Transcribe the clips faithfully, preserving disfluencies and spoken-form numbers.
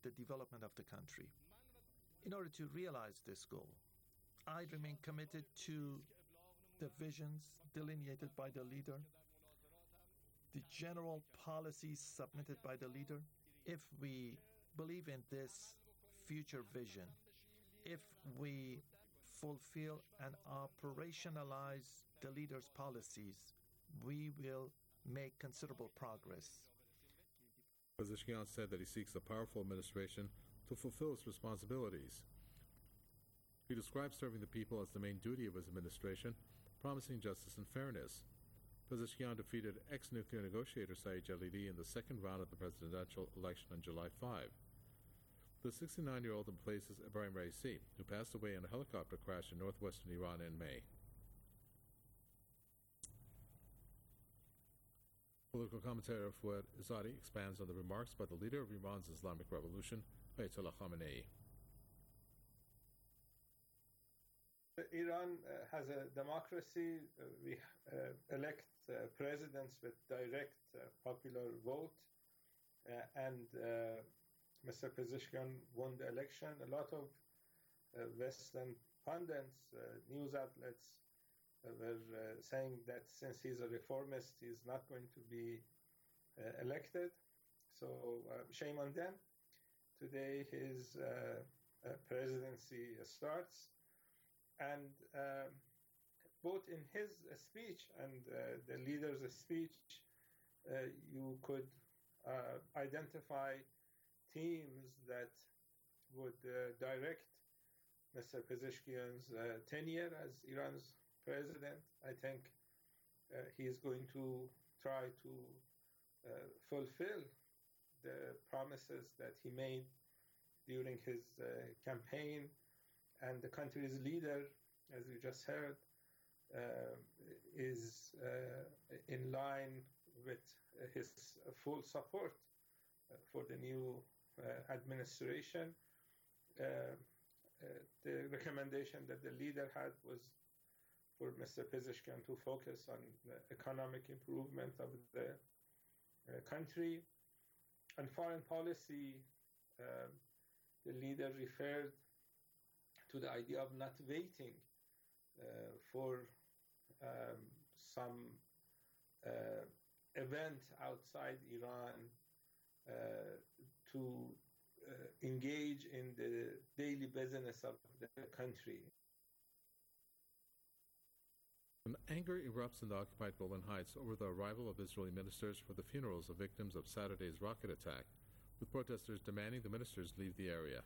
the development of the country. In order to realize this goal, I remain committed to the visions delineated by the leader, the general policies submitted by the leader. If we believe in this future vision, if we fulfill and operationalize the leader's policies, we will make considerable progress. Pezeshkian said that he seeks a powerful administration to fulfill its responsibilities. He described serving the people as the main duty of his administration, promising justice and fairness. Pezeshkian defeated ex-nuclear negotiator Saeed Jalili in the second round of the presidential election on July fifth. The sixty-nine-year-old replaces Ibrahim Raisi, who passed away in a helicopter crash in northwestern Iran in May. Political commentator Fouad Izzadi expands on the remarks by the leader of Iran's Islamic Revolution, Ayatollah Khamenei. Iran uh, has a democracy. Uh, we uh, elect uh, presidents with direct uh, popular vote, uh, and uh, Mister Pezeshkian won the election. A lot of uh, Western pundits, uh, news outlets, uh, were uh, saying that since he's a reformist, he's not going to be uh, elected. So uh, shame on them. Today his uh, uh, presidency starts. And uh, both in his speech and uh, the leader's speech, uh, you could uh, identify themes that would uh, direct Mister Pezeshkian's uh, tenure as Iran's president. I think uh, he is going to try to uh, fulfill the promises that he made during his uh, campaign. And the country's leader, as we just heard, uh, is uh, in line with his full support uh, for the new uh, administration. Uh, uh, the recommendation that the leader had was for Mister Pezeshkian to focus on the economic improvement of the uh, country. On foreign policy, uh, the leader referred to the idea of not waiting uh, for um, some uh, event outside Iran uh, to uh, engage in the daily business of the country. An anger erupts in the occupied Golan Heights over the arrival of Israeli ministers for the funerals of victims of Saturday's rocket attack, with protesters demanding the ministers leave the area.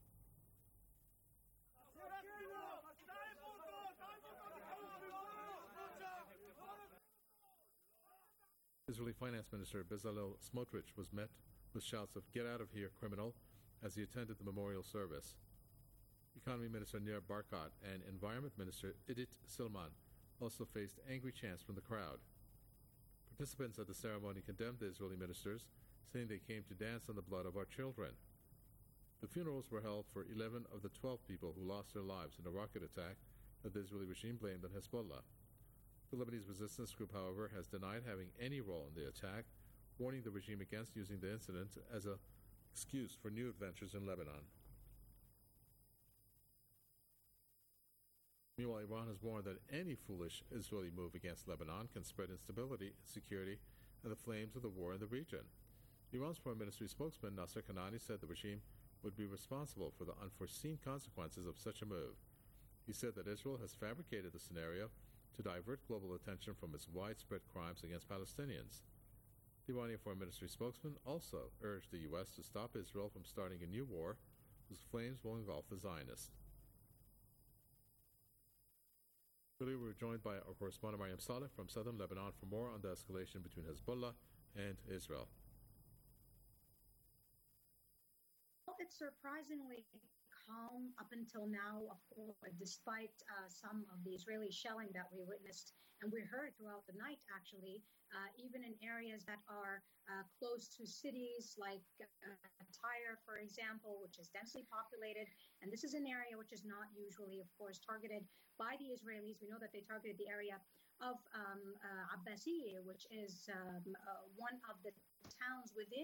Israeli Finance Minister Bezalel Smotrich was met with shouts of "Get out of here, criminal," as he attended the memorial service. Economy Minister Nir Barkat and Environment Minister Idit Silman also faced angry chants from the crowd. Participants at the ceremony condemned the Israeli ministers, saying they came to dance on the blood of our children. The funerals were held for eleven of the twelve people who lost their lives in a rocket attack that the Israeli regime blamed on Hezbollah. The Lebanese resistance group, however, has denied having any role in the attack, warning the regime against using the incident as an excuse for new adventures in Lebanon. Meanwhile, Iran has warned that any foolish Israeli move against Lebanon can spread instability, insecurity, and the flames of the war in the region. Iran's Foreign Ministry spokesman Nasser Kanani said the regime would be responsible for the unforeseen consequences of such a move. He said that Israel has fabricated the scenario to divert global attention from its widespread crimes against Palestinians. The Iranian Foreign Ministry spokesman also urged the U S to stop Israel from starting a new war whose flames will engulf the Zionists. Earlier, we were joined by our correspondent Mariam Saleh from southern Lebanon for more on the escalation between Hezbollah and Israel. Well, it's surprisingly calm up until now, of course, despite uh, some of the Israeli shelling that we witnessed and we heard throughout the night, actually, uh, even in areas that are uh, close to cities like uh, Tyre, for example, which is densely populated. And this is an area which is not usually, of course, targeted by the Israelis. We know that they targeted the area of um, uh, Abbasiyeh, which is um, uh, one of the towns within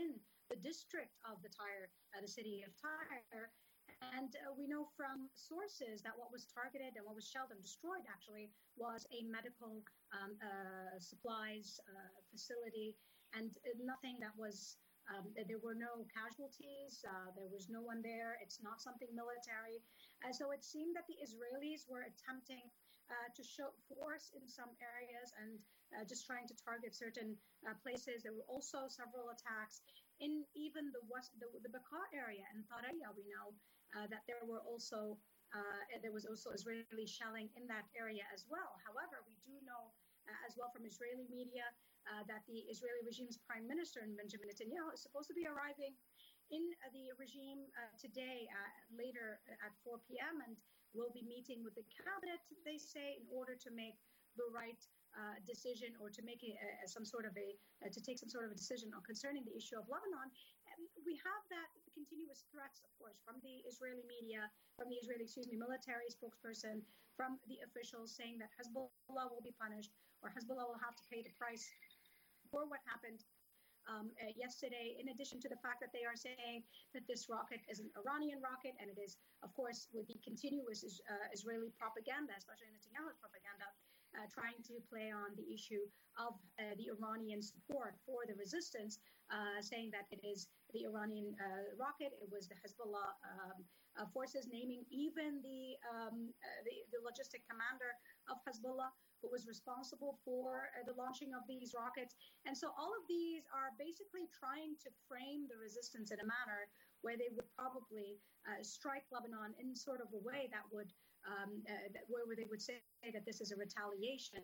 the district of the Tyre, uh, the city of Tyre. And uh, we know from sources that what was targeted and what was shelled and destroyed actually was a medical um, uh, supplies uh, facility, and nothing that was, um, there were no casualties, uh, there was no one there, it's not something military. Uh, so it seemed that the Israelis were attempting uh, to show force in some areas and uh, just trying to target certain uh, places. There were also several attacks in even the west, the, the Bekaa area in Taraya. We know Uh, that there were also uh, there was also Israeli shelling in that area as well. However, we do know uh, as well from Israeli media uh, that the Israeli regime's prime minister, Benjamin Netanyahu, is supposed to be arriving in uh, the regime uh, today uh, later at four p.m. and will be meeting with the cabinet, they say, in order to make the right uh, decision or to make a, a, some sort of a uh, to take some sort of a decision on concerning the issue of Lebanon. And we have that continuous threats, of course, from the Israeli media, from the Israeli, excuse me, military spokesperson, from the officials saying that Hezbollah will be punished or Hezbollah will have to pay the price for what happened um, uh, yesterday, in addition to the fact that they are saying that this rocket is an Iranian rocket, and it is, of course, with the continuous uh, Israeli propaganda, especially Netanyahu's propaganda, uh, trying to play on the issue of uh, the Iranian support for the resistance, uh, saying that it is the Iranian uh, rocket, it was the Hezbollah um, uh, forces, naming even the, um, uh, the the logistic commander of Hezbollah, who was responsible for uh, the launching of these rockets. And so all of these are basically trying to frame the resistance in a manner where they would probably uh, strike Lebanon in sort of a way that would, um, uh, that, where they would say that this is a retaliation.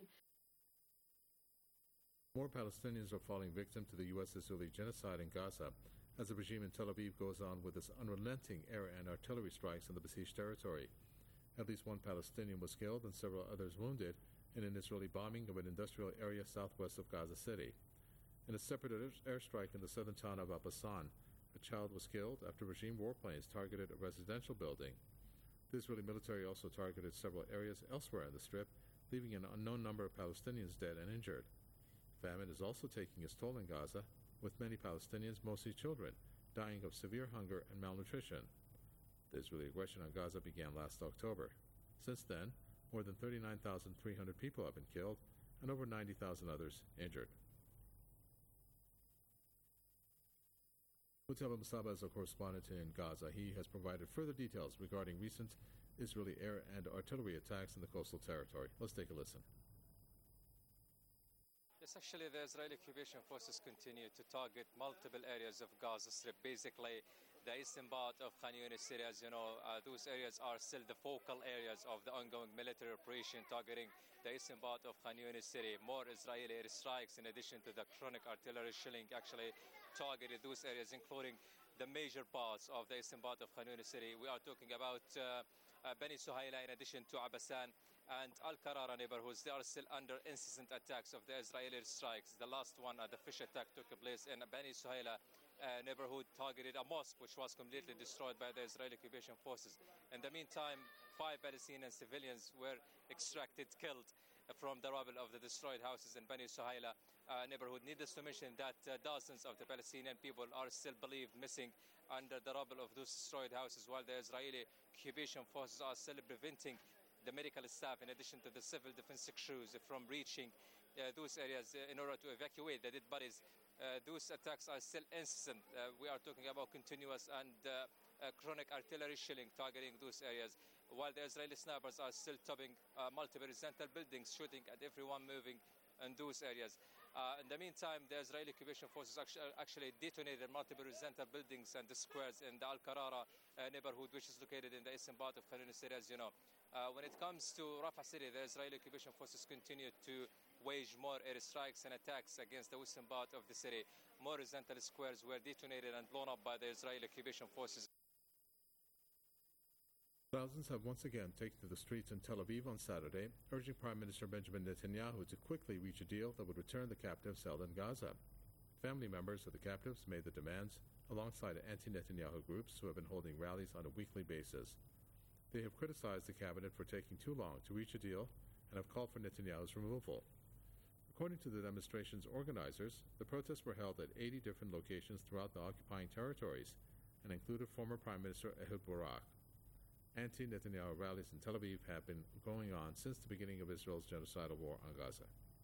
More Palestinians are falling victim to the U S-Israeli genocide in Gaza as the regime in Tel Aviv goes on with its unrelenting air and artillery strikes on the besieged territory. At least one Palestinian was killed and several others wounded in an Israeli bombing of an industrial area southwest of Gaza City. In a separate airstrike in the southern town of Al-Bassan, a child was killed after regime warplanes targeted a residential building. The Israeli military also targeted several areas elsewhere in the Strip, leaving an unknown number of Palestinians dead and injured. Famine is also taking its toll in Gaza, with many Palestinians, mostly children, dying of severe hunger and malnutrition. The Israeli aggression on Gaza began last October. Since then, more than thirty-nine thousand three hundred people have been killed and over ninety thousand others injured. Mutaba Musaba is a correspondent in Gaza. He has provided further details regarding recent Israeli air and artillery attacks in the coastal territory. Let's take a listen. Yes, actually, the Israeli occupation forces continue to target multiple areas of Gaza Strip. Basically, the eastern part of Khan Yunis city, as you know, uh, those areas are still the focal areas of the ongoing military operation targeting the eastern part of Khan Yunis city. More Israeli airstrikes, in addition to the chronic artillery shelling, actually targeted those areas, including the major parts of the eastern part of Khan Yunis city. We are talking about uh, uh, Bani Suhaila, in addition to Abasan and Al-Qarara neighborhoods. They are still under incessant attacks of the Israeli strikes. The last one, uh, the fish attack, took place in Bani Suhaila uh, neighborhood, targeted a mosque which was completely destroyed by the Israeli occupation forces. In the meantime, five Palestinian civilians were extracted, killed from the rubble of the destroyed houses in Bani Suhaila uh, neighborhood. Needless to mention that uh, dozens of the Palestinian people are still believed missing under the rubble of those destroyed houses, while the Israeli occupation forces are still preventing the medical staff, in addition to the civil defense crews, from reaching uh, those areas uh, in order to evacuate the dead bodies. Uh, those attacks are still incessant. Uh, we are talking about continuous and uh, uh, chronic artillery shelling targeting those areas, while the Israeli snipers are still topping uh, multiple residential buildings, shooting at everyone moving in those areas. Uh, in the meantime, the Israeli occupation forces actually, actually detonated multiple residential buildings and the squares in the Al-Qarara uh, neighborhood, which is located in the eastern part of Khan Yunis city, as you know. Uh, when it comes to Rafah city, the Israeli occupation forces continue to wage more airstrikes and attacks against the western part of the city. More residential squares were detonated and blown up by the Israeli occupation forces. Thousands have once again taken to the streets in Tel Aviv on Saturday, urging Prime Minister Benjamin Netanyahu to quickly reach a deal that would return the captives held in Gaza. Family members of the captives made the demands alongside anti-Netanyahu groups who have been holding rallies on a weekly basis. They have criticized the cabinet for taking too long to reach a deal and have called for Netanyahu's removal. According to the demonstration's organizers, the protests were held at eighty different locations throughout the occupying territories and included former Prime Minister Ehud Barak. Anti-Netanyahu rallies in Tel Aviv have been going on since the beginning of Israel's genocidal war on Gaza.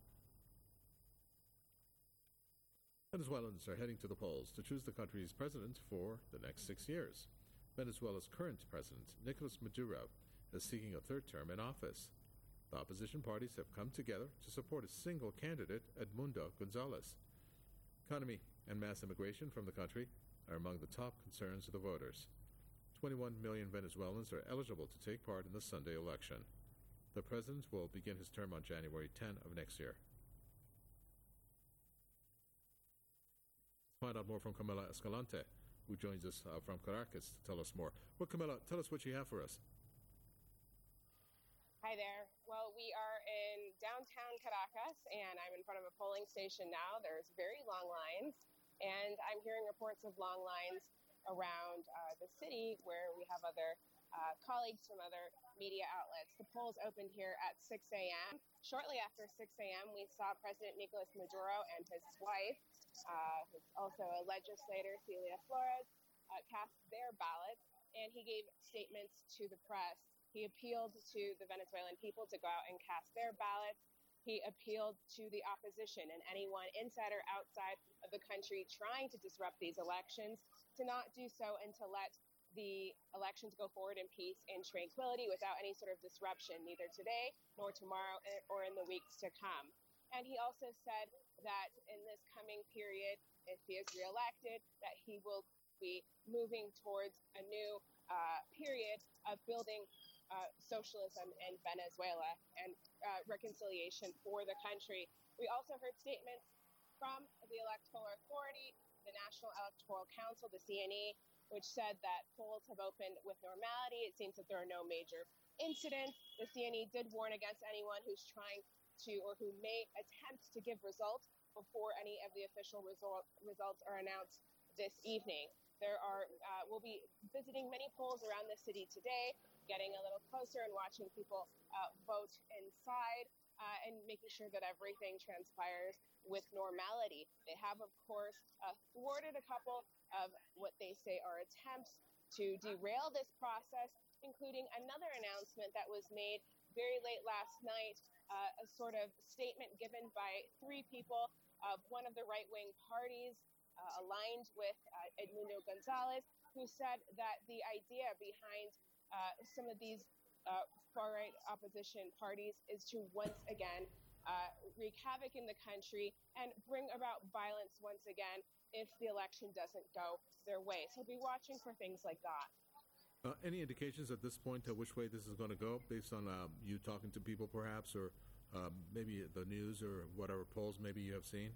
Venezuelans are heading to the polls to choose the country's president for the next six years. Venezuela's current president, Nicolas Maduro, is seeking a third term in office. The opposition parties have come together to support a single candidate, Edmundo Gonzalez. Economy and mass immigration from the country are among the top concerns of the voters. twenty-one million Venezuelans are eligible to take part in the Sunday election. The president will begin his term on January tenth of next year. Find out more from Camila Escalante, who joins us uh, from Caracas to tell us more. Well, Camila, tell us what you have for us. Hi there. Well, we are in downtown Caracas, and I'm in front of a polling station now. There's very long lines, and I'm hearing reports of long lines around uh, the city where we have other uh, colleagues from other media outlets. The polls opened here at six a.m. Shortly after six a.m., we saw President Nicolas Maduro and his wife, uh, who's also a legislator, Celia Flores, uh, cast their ballots, and he gave statements to the press. He appealed to the Venezuelan people to go out and cast their ballots. He appealed to the opposition and anyone inside or outside of the country trying to disrupt these elections to not do so and to let the elections go forward in peace and tranquility without any sort of disruption, neither today nor tomorrow or in the weeks to come. And he also said that in this coming period, if he is reelected, that he will be moving towards a new uh, period of building uh, socialism in Venezuela and uh, reconciliation for the country. We also heard statements from the Electoral Authority, the National Electoral Council, the C N E, which said that polls have opened with normality. It seems that there are no major incidents. The C N E did warn against anyone who's trying to or who may attempt to give results before any of the official result, results are announced this evening. There are, uh, we'll be visiting many polls around the city today, getting a little closer and watching people uh, vote inside uh, and making sure that everything transpires with normality. They have, of course, uh, thwarted a couple of what they say are attempts to derail this process, including another announcement that was made very late last night, uh, a sort of statement given by three people of one of the right-wing parties uh, aligned with uh, Edmundo Gonzalez, who said that the idea behind uh, some of these uh, far-right opposition parties is to once again uh, wreak havoc in the country and bring about violence once again if the election doesn't go their way. So we'll be watching for things like that. Uh, any indications at this point of which way this is going to go, based on um, you talking to people perhaps, or um, maybe the news or whatever polls maybe you have seen?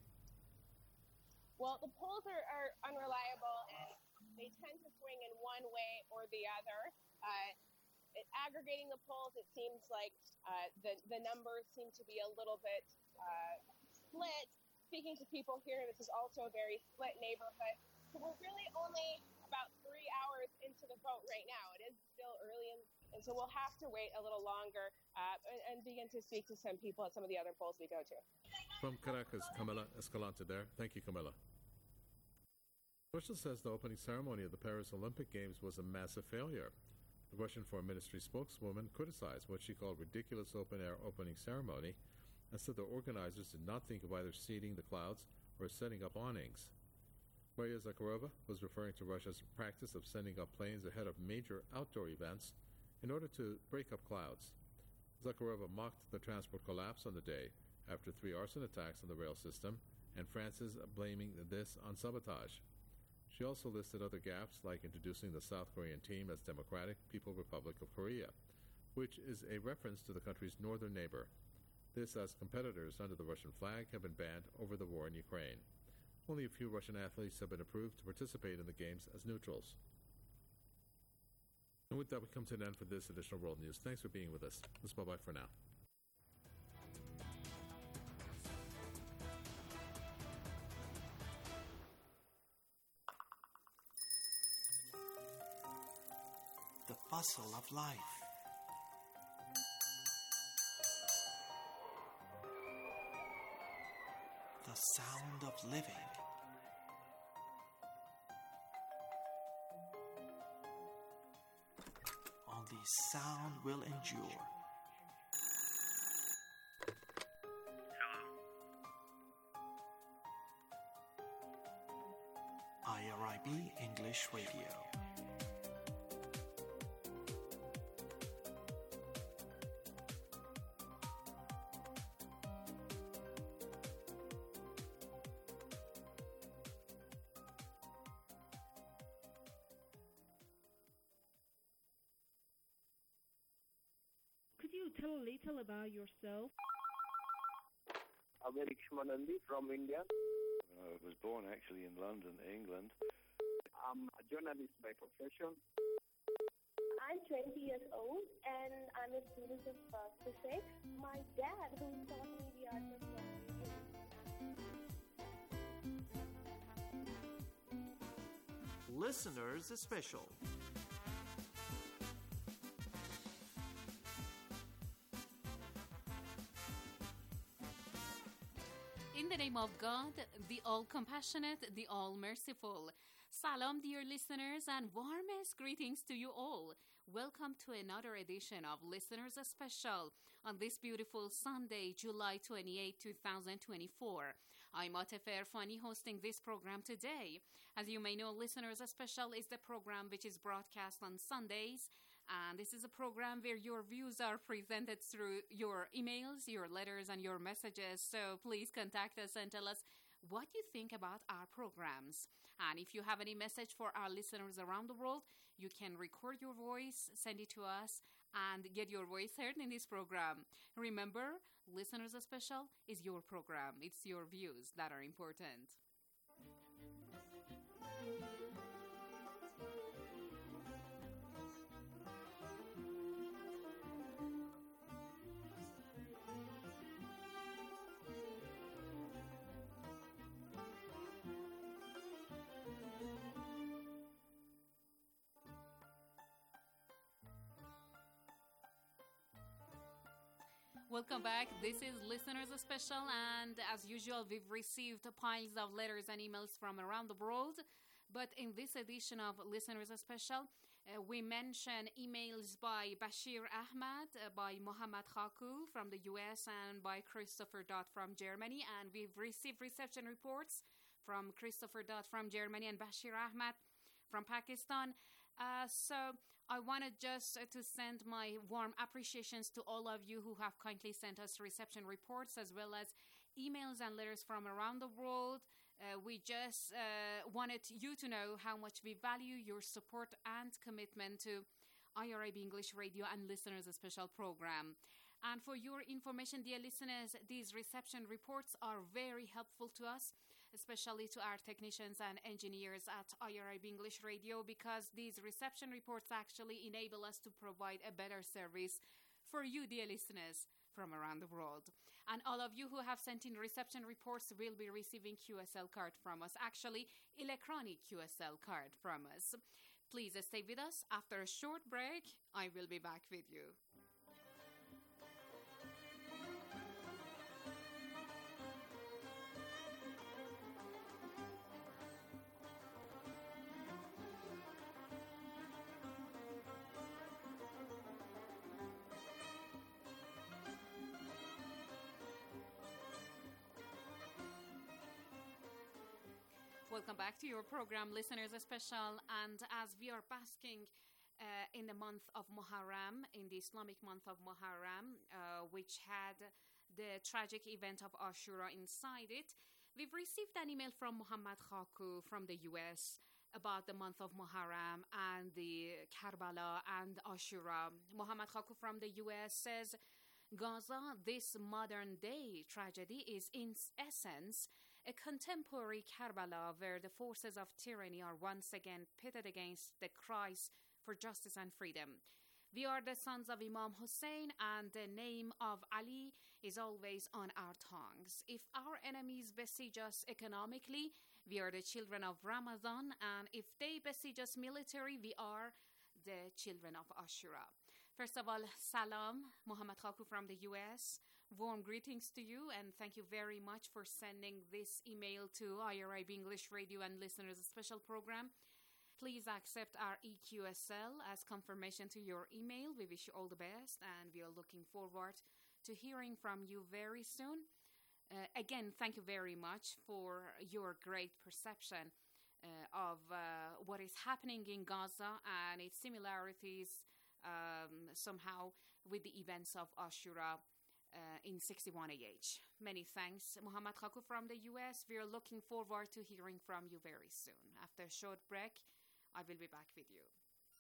Well, the polls are, are unreliable, and they tend to swing in one way or the other. Uh, it, aggregating the polls, it seems like uh, the, the numbers seem to be a little bit uh, split. Speaking to people here, this is also a very split neighborhood. So we're really only about three hours into the vote right now. It is still early, and, and so we'll have to wait a little longer uh, and, and begin to speak to some people at some of the other polls we go to. From Caracas, Camila Escalante there. Thank you, Camila. Russia says the opening ceremony of the Paris Olympic Games was a massive failure. The Russian Foreign Ministry spokeswoman criticized what she called ridiculous open-air opening ceremony and said the organizers did not think of either seeding the clouds or setting up awnings. Maria Zakharova was referring to Russia's practice of sending up planes ahead of major outdoor events in order to break up clouds. Zakharova mocked the transport collapse on the day after three arson attacks on the rail system, and France is blaming this on sabotage. She also listed other gaps, like introducing the South Korean team as Democratic People's Republic of Korea, which is a reference to the country's northern neighbor. This as competitors under the Russian flag have been banned over the war in Ukraine. Only a few Russian athletes have been approved to participate in the Games as neutrals. And with that, we come to an end for this edition of World News. Thanks for being with us. This is bye-bye for now. The bustle of life. sound of living. Only sound will endure. I R I B English Radio. Could you tell a little about yourself? I'm Eric Shmanandi from India. I was born actually in London, England. I'm a journalist by profession. I'm twenty years old and I'm a student of uh, physics. My dad, who taught me the art of writing. Listeners Special. In the name of God, the all-compassionate, the all-merciful. Salam, dear listeners, and warmest greetings to you all. Welcome to another edition of Listeners Special on this beautiful Sunday, July twenty-eighth, twenty twenty-four. I'm Atif Erfani hosting this program today. As you may know, Listeners Special is the program which is broadcast on Sundays. And this is a program where your views are presented through your emails, your letters, and your messages. So please contact us and tell us what you think about our programs. And if you have any message for our listeners around the world, you can record your voice, send it to us, and get your voice heard in this program. Remember, Listeners Special is your program. It's your views that are important. Welcome back. This is Listeners Special, and as usual, we've received piles of letters and emails from around the world. But in this edition of Listeners Special, uh, we mention emails by Bashir Ahmad, uh, by Mohammad Khaku from the U S, and by Christopher Dodd from Germany. And we've received reception reports from Christopher Dodd from Germany and Bashir Ahmad from Pakistan. Uh, so I wanted just uh, to send my warm appreciations to all of you who have kindly sent us reception reports as well as emails and letters from around the world. Uh, we just uh, wanted you to know how much we value your support and commitment to I R I B English Radio and Listeners Special program. And for your information, dear listeners, these reception reports are very helpful to us, especially to our technicians and engineers at I R I B English Radio, because these reception reports actually enable us to provide a better service for you, dear listeners, from around the world. And all of you who have sent in reception reports will be receiving Q S L card from us, actually electronic Q S L card from us. Please stay with us. After a short break, I will be back with you. Welcome back to your program, Listeners Special. And as we are basking uh, in the month of Muharram, in the Islamic month of Muharram, uh, which had the tragic event of Ashura inside it, we've received an email from Mohammad Khaku from the U S about the month of Muharram and the Karbala and Ashura. Mohammad Khaku from the U S says, Gaza, this modern day tragedy is in essence a contemporary Karbala where the forces of tyranny are once again pitted against the cries for justice and freedom. We are the sons of Imam Hussein, and the name of Ali is always on our tongues. If our enemies besiege us economically, we are the children of Ramadan, and if they besiege us militarily, we are the children of Ashura. First of all, salam, Mohammad Khaku from the U S. Warm greetings to you, and thank you very much for sending this email to I R I B English Radio and Listeners Special Program. Please accept our E Q S L as confirmation to your email. We wish you all the best, and we are looking forward to hearing from you very soon. Uh, again, thank you very much for your great perception uh, of uh, what is happening in Gaza and its similarities um, somehow with the events of Ashura uh, in sixty-one A H. Many thanks, Muhammad Khaku from the U S. We are looking forward to hearing from you very soon. After a short break, I will be back with you.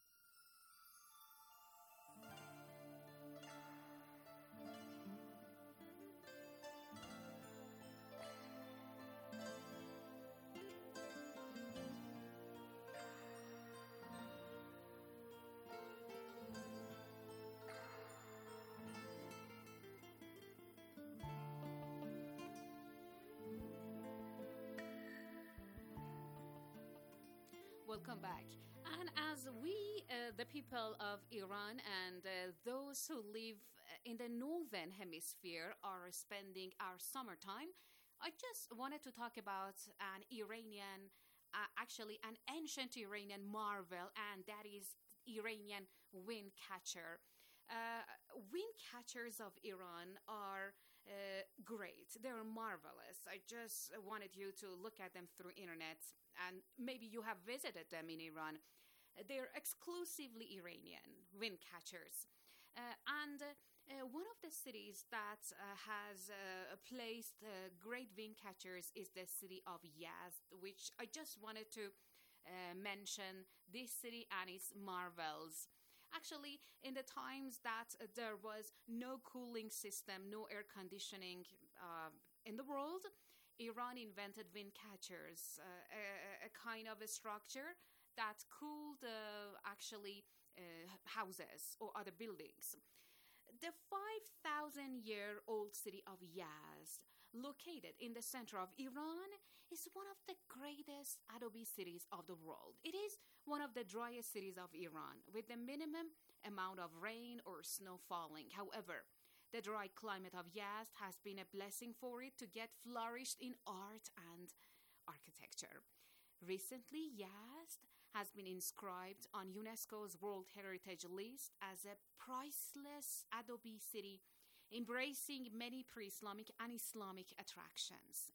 Welcome back. And as we, uh, the people of Iran and uh, those who live in the northern hemisphere are spending our summertime, I just wanted to talk about an Iranian, uh, actually an ancient Iranian marvel, and that is Iranian wind catcher. Uh, wind catchers of Iran are uh, great. They're marvelous. I just wanted you to look at them through internet, and maybe you have visited them in Iran. They're exclusively Iranian wind catchers. Uh, and uh, one of the cities that uh, has uh, placed uh, great wind catchers is the city of Yazd, which I just wanted to uh, mention this city and its marvels. Actually, in the times that uh, there was no cooling system, no air conditioning uh, in the world, Iran invented wind catchers, uh, a, a kind of a structure that cooled uh, actually uh, houses or other buildings. The five thousand year old city of Yazd, located in the center of Iran, is one of the greatest adobe cities of the world. It is one of the driest cities of Iran, with the minimum amount of rain or snow falling. However, the dry climate of Yazd has been a blessing for it to get flourished in art and architecture. Recently, Yazd has been inscribed on UNESCO's World Heritage List as a priceless adobe city, embracing many pre-Islamic and Islamic attractions.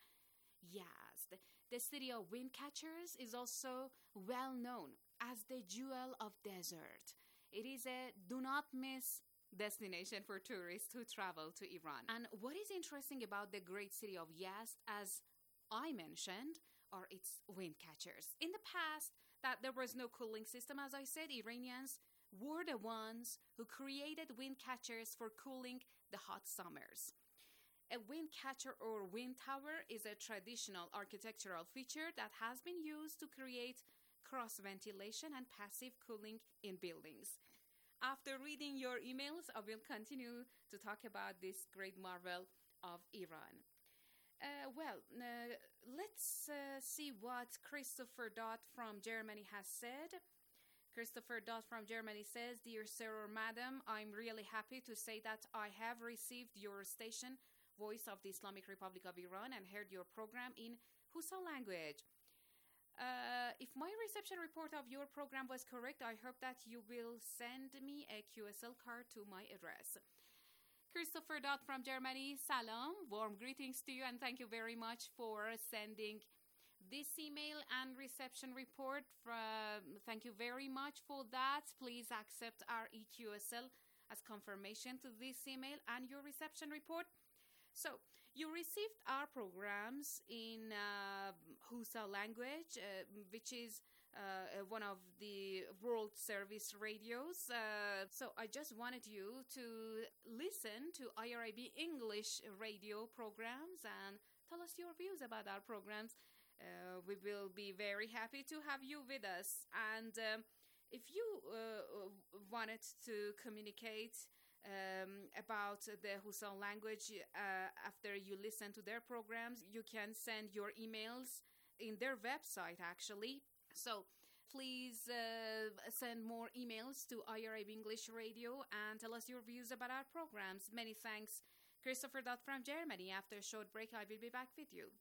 Yazd, the city of wind catchers, is also well known as the jewel of desert. It is a do-not-miss destination for tourists who travel to Iran. And what is interesting about the great city of Yazd, as I mentioned, are its wind catchers. In the past, that there was no cooling system, as I said, Iranians were the ones who created wind catchers for cooling the hot summers. A wind catcher or wind tower is a traditional architectural feature that has been used to create cross ventilation and passive cooling in buildings. After reading your emails, I will continue to talk about this great marvel of Iran. Uh, well, uh, let's uh, see what Christopher Dodd from Germany has said. Christopher Dodd from Germany says, "Dear sir or madam, I'm really happy to say that I have received your station, Voice of the Islamic Republic of Iran, and heard your program in Hausa language. Uh, if my reception report of your program was correct, I hope that you will send me a Q S L card to my address." Christopher Dodd from Germany, salam, warm greetings to you, and thank you very much for sending this email and reception report. From, thank you very much for that. Please accept our E Q S L as confirmation to this email and your reception report. So, you received our programs in uh, Hausa language, uh, which is uh, one of the World Service radios. Uh, so, I just wanted you to listen to I R I B English radio programs and tell us your views about our programs. Uh, we will be very happy to have you with us. And um, if you uh, wanted to communicate Um, about the Hausa language uh, after you listen to their programs, you can send your emails in their website, actually. So please uh, send more emails to I R I B English Radio and tell us your views about our programs. Many thanks, Christopher Dodd from Germany. After a short break, I will be back with you.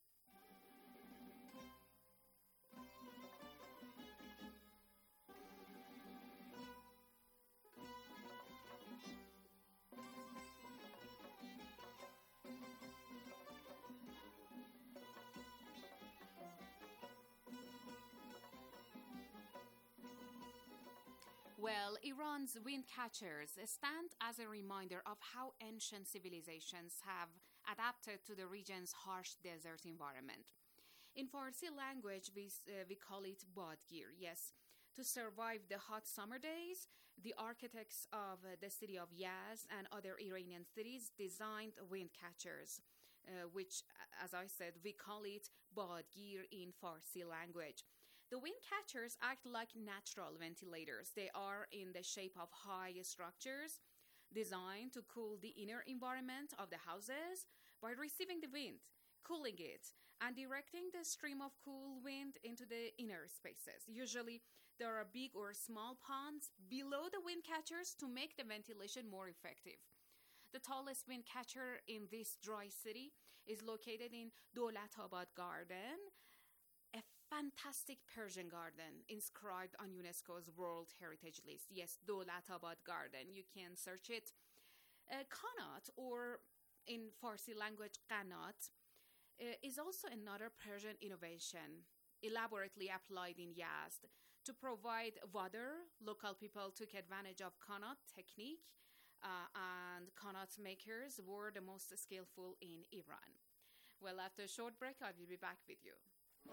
Well, Iran's wind catchers stand as a reminder of how ancient civilizations have adapted to the region's harsh desert environment. In Farsi language, we, uh, we call it badgir. Yes, to survive the hot summer days, the architects of uh, the city of Yazd and other Iranian cities designed wind catchers, uh, which, as I said, we call it badgir in Farsi language. The wind catchers act like natural ventilators. They are in the shape of high structures designed to cool the inner environment of the houses by receiving the wind, cooling it, and directing the stream of cool wind into the inner spaces. Usually, there are big or small ponds below the wind catchers to make the ventilation more effective. The tallest wind catcher in this dry city is located in Dolatabad Garden, a fantastic Persian garden inscribed on UNESCO's World Heritage List. Yes, Dolatabad Garden. You can search it. Uh, Qanat, or in Farsi language, Qanat, uh, is also another Persian innovation, elaborately applied in Yazd. To provide water, local people took advantage of Qanat technique, uh, and Qanat makers were the most skillful in Iran. Well, after a short break, I will be back with you.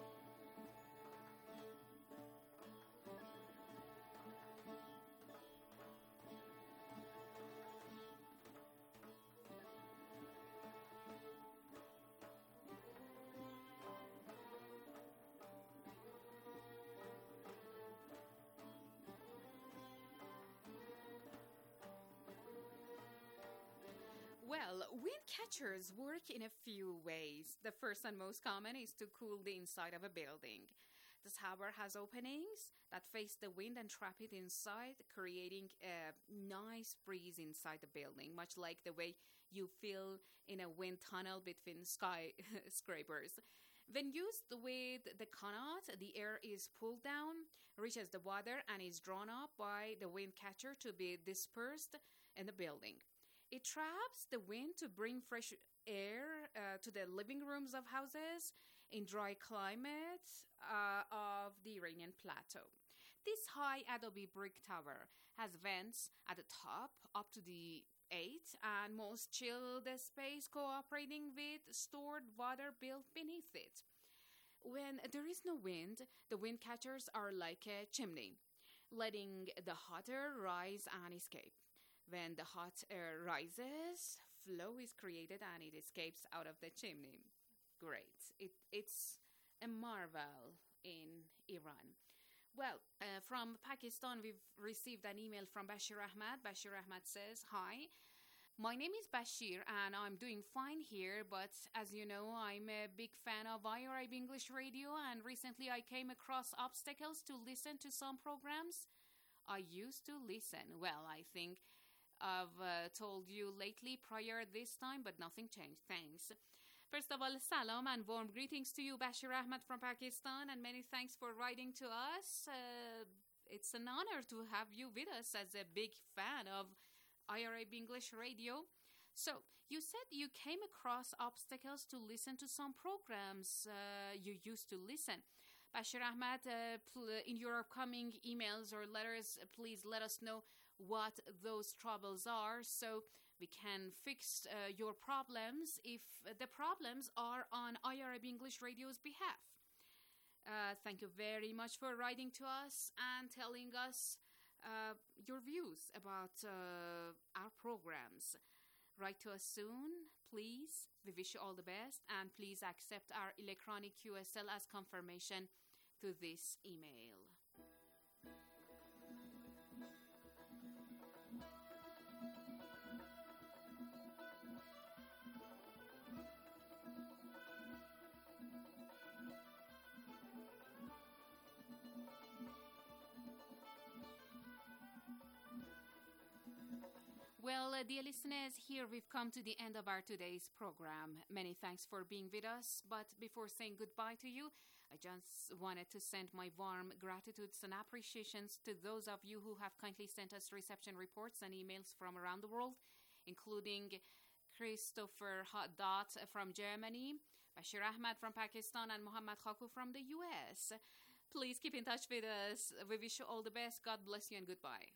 Well, wind catchers work in a few ways. The first and most common is to cool the inside of a building. The tower has openings that face the wind and trap it inside, creating a nice breeze inside the building, much like the way you feel in a wind tunnel between skyscrapers. When used with the qanat, the air is pulled down, reaches the water, and is drawn up by the wind catcher to be dispersed in the building. It traps the wind to bring fresh air uh, to the living rooms of houses in dry climate uh, of the Iranian plateau. This high adobe brick tower has vents at the top up to the eight, and most chilled space cooperating with stored water built beneath it. When there is no wind, the wind catchers are like a chimney, letting the hot air rise and escape. When the hot air rises, flow is created and it escapes out of the chimney. Great. It, it's a marvel in Iran. Well, uh, from Pakistan, we've received an email from Bashir Ahmad. Bashir Ahmad says, "Hi, my name is Bashir and I'm doing fine here, but as you know, I'm a big fan of I R I B English Radio, and recently I came across obstacles to listen to some programs I used to listen. Well, I think I've uh, told you lately prior this time, but nothing changed. Thanks. First of all, salam and warm greetings to you, Bashir Ahmad from Pakistan, and many thanks for writing to us. Uh, it's an honor to have you with us as a big fan of I R I B English Radio. So, you said you came across obstacles to listen to some programs uh, you used to listen. Bashir Ahmad, uh, pl- in your upcoming emails or letters, uh, please let us know what those troubles are so we can fix uh, your problems if the problems are on I R I B English Radio's behalf. Uh, thank you very much for writing to us and telling us uh, your views about uh, our programs. Write to us soon, please. We wish you all the best, and please accept our electronic Q S L as confirmation to this email. Well, uh, dear listeners, here we've come to the end of our today's program. Many thanks for being with us. But before saying goodbye to you, I just wanted to send my warm gratitudes and appreciations to those of you who have kindly sent us reception reports and emails from around the world, including Christopher Haddad from Germany, Bashir Ahmad from Pakistan, and Muhammad Khaku from the U S. Please keep in touch with us. We wish you all the best. God bless you and goodbye.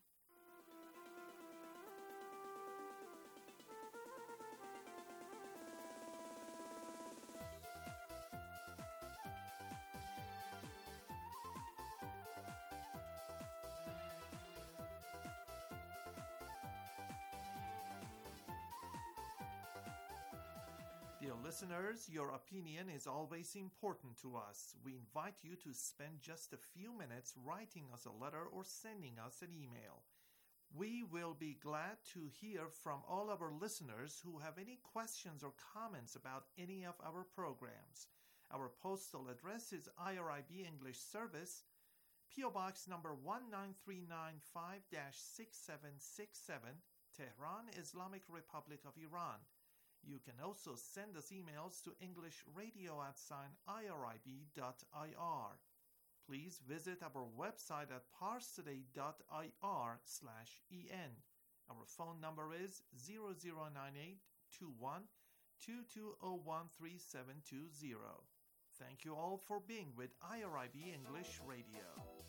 Dear listeners, your opinion is always important to us. We invite you to spend just a few minutes writing us a letter or sending us an email. We will be glad to hear from all of our listeners who have any questions or comments about any of our programs. Our postal address is I R I B English Service, P O Box number one nine three nine five dash six seven six seven, Tehran, Islamic Republic of Iran. You can also send us emails to englishradio at sign irib dot I R. Please visit our website at parstoday.ir slash en. Our phone number is zero zero nine eight two one two two zero one three seven two zero. Thank you all for being with I R I B English Radio.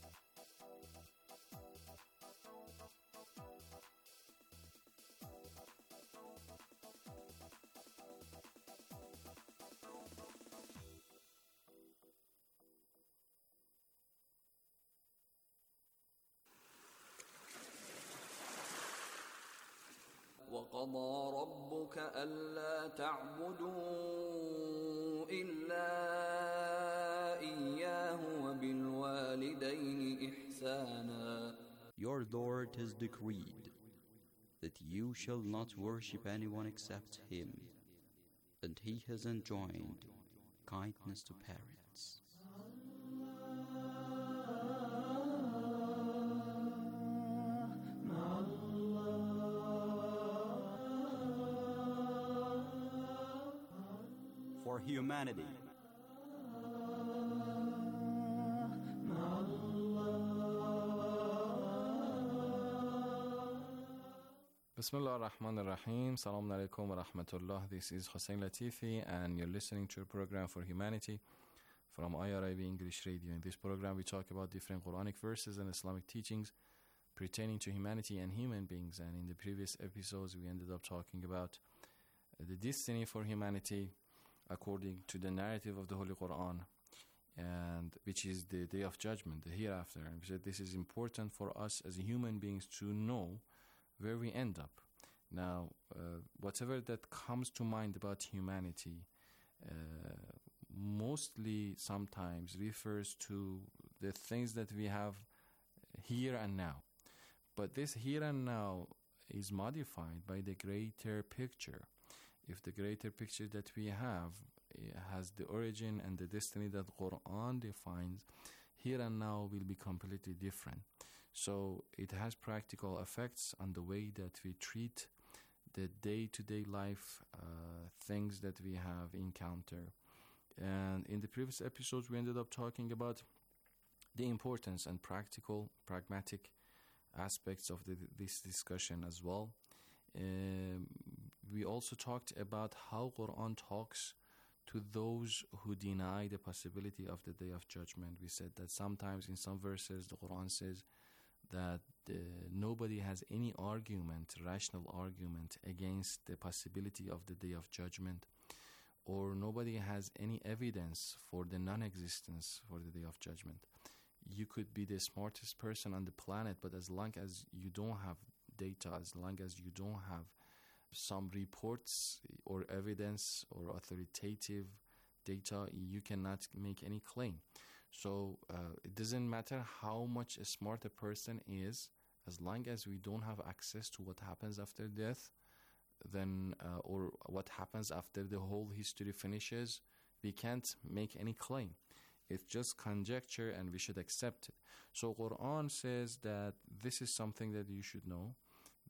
وقضى ربك ألا تعبدوا إلا إياه وبالوالدين إحسانا. Your Lord has decreed that you shall not worship anyone except Him, and He has enjoined kindness to parents. For humanity. Bismillah ar-Rahman ar-Rahim. Salaam alaikum wa rahmatullah. This is Hussein Latifi and you're listening to a program for humanity from I R I B English Radio. In this program we talk about different Quranic verses and Islamic teachings pertaining to humanity and human beings. And in the previous episodes we ended up talking about the destiny for humanity according to the narrative of the Holy Quran, and which is the Day of Judgment, the hereafter. And we said this is important for us as human beings to know where we end up. Now, uh, whatever that comes to mind about humanity uh, mostly sometimes refers to the things that we have here and now. But this here and now is modified by the greater picture. If the greater picture that we have has the origin and the destiny that Quran defines, here and now will be completely different. So it has practical effects on the way that we treat the day-to-day life uh, things that we have encountered. And in the previous episodes, we ended up talking about the importance and practical, pragmatic aspects of the, this discussion as well. Um, we also talked about how Quran talks to those who deny the possibility of the Day of Judgment. We said that sometimes in some verses the Quran says that uh, nobody has any argument, rational argument, against the possibility of the Day of Judgment, or nobody has any evidence for the non-existence for the Day of Judgment. You could be the smartest person on the planet, but as long as you don't have data, as long as you don't have some reports or evidence or authoritative data, you cannot make any claim. So uh, it doesn't matter how much a smart a person is, as long as we don't have access to what happens after death, then uh, or what happens after the whole history finishes, we can't make any claim. It's just conjecture and we should accept it. So Quran says that this is something that you should know,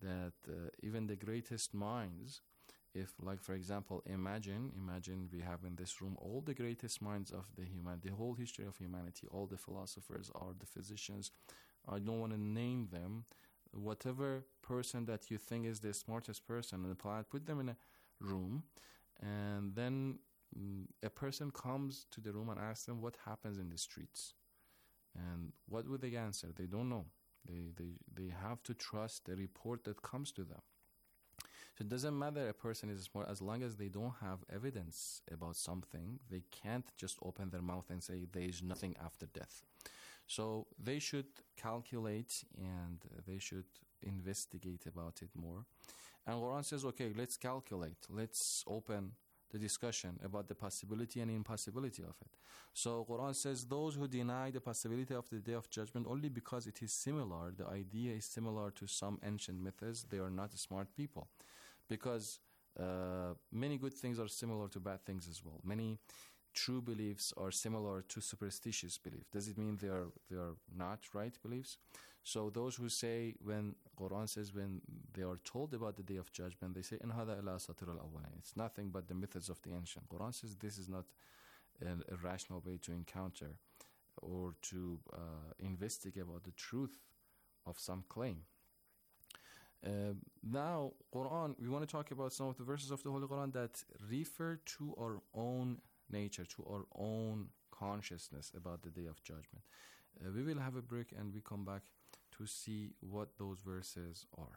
that uh, even the greatest minds, if, like, for example, imagine, imagine we have in this room all the greatest minds of the human, the whole history of humanity, all the philosophers, all the physicians, I don't want to name them, whatever person that you think is the smartest person on the planet, put them in a room, and then mm, a person comes to the room and asks them what happens in the streets. And what would they answer? They don't know. They, they, they have to trust the report that comes to them. So it doesn't matter a person is smart, as long as they don't have evidence about something, they can't just open their mouth and say there is nothing after death. So they should calculate and they should investigate about it more. And Quran says, okay, let's calculate. Let's open the discussion about the possibility and impossibility of it. So Quran says those who deny the possibility of the Day of Judgment only because it is similar, the idea is similar to some ancient methods, they are not smart people. Because uh, many good things are similar to bad things as well. Many true beliefs are similar to superstitious beliefs. Does it mean they are they are not right beliefs? So those who say, when Quran says when they are told about the Day of Judgment, they say, "In hada illa asatir al-awwalin." It's nothing but the methods of the ancient. Quran says this is not a, a rational way to encounter or to uh, investigate about the truth of some claim. Uh, now, Quran, we want to talk about some of the verses of the Holy Quran that refer to our own nature, to our own consciousness about the Day of Judgment. Uh, we will have a break and we come back to see what those verses are.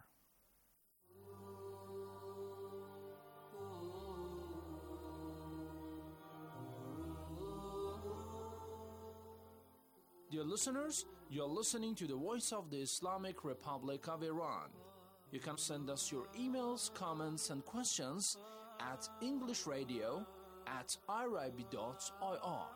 Dear listeners, you are listening to the voice of the Islamic Republic of Iran. You can send us your emails, comments, and questions at englishradio at irib dot I R.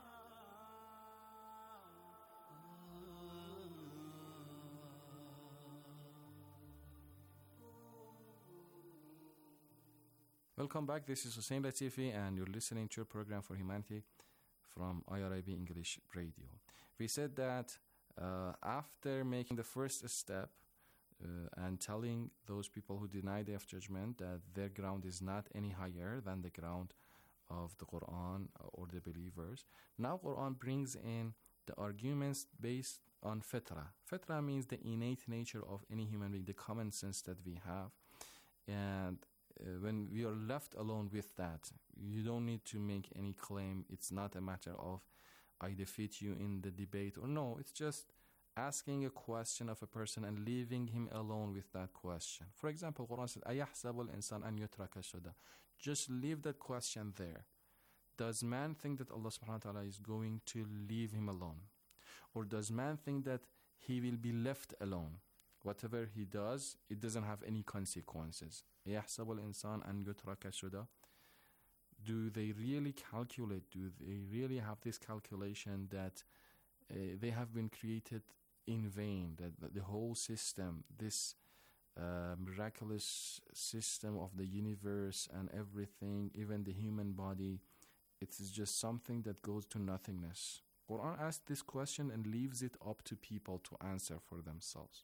Welcome back. This is Hussein Latifi, and you're listening to a program for humanity from I R I B English Radio. We said that uh, after making the first step uh, and telling those people who deny the Day of Judgment that their ground is not any higher than the ground of the Quran or the believers, now Quran brings in the arguments based on fitra. Fitra means the innate nature of any human being, the common sense that we have. And uh, when we are left alone with that, you don't need to make any claim. It's not a matter of I defeat you in the debate or no. It's just asking a question of a person and leaving him alone with that question. For example, Quran says, أَيَحْسَبُ الْإِنسَانَ أَنْ يُتْرَكَ سُدًى. Just leave that question there. Does man think that Allah subhanahu wa ta'ala is going to leave him alone? Or does man think that he will be left alone? Whatever he does, it doesn't have any consequences. أَيَحْسَبُ الْإِنسَانَ أَنْ يُتْرَكَ سُدًى. Do they really calculate? Do they really have this calculation that uh, they have been created in vain? That, that the whole system, this uh, miraculous system of the universe and everything, even the human body, it is just something that goes to nothingness. Quran asks this question and leaves it up to people to answer for themselves.